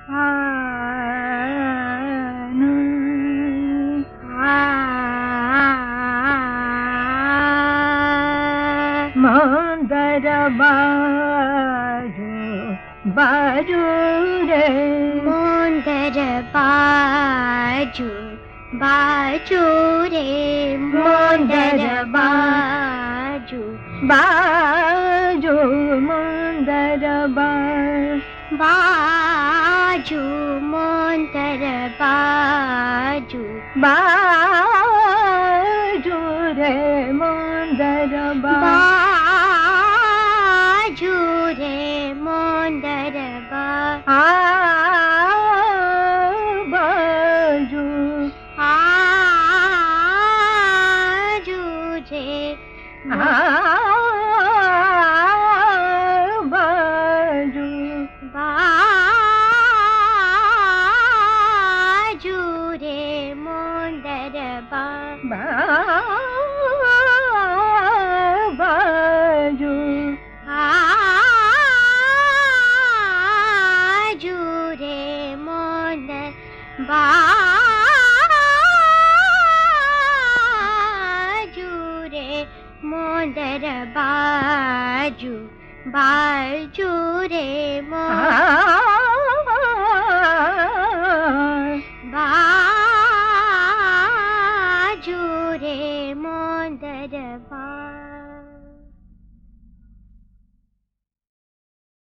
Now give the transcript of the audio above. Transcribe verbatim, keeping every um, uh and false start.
मंदर बाजू बाजू रे मंदर बाजू बाजू रे मंदर बाजू बाजू मंदर बाजू मंदर बाजू बाजू रे मंदर बाजू रे मंदर बाजू आजू रे बाजू बाजू रे मंदर बाजू आजू रे मंदर बाजू रे मंदर बाजू बाजू रे मंदर